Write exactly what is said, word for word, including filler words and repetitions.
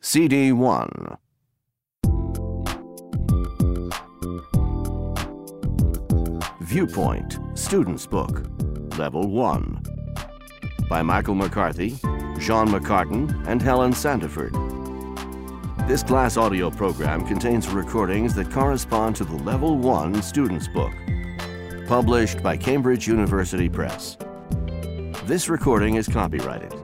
C D one. Viewpoint, Student's Book, Level one. By Michael McCarthy, Jean McCartan, and Helen Sandiford. This class audio program contains recordings that correspond to the Level one Student's Book, published by Cambridge University Press. This recording is copyrighted.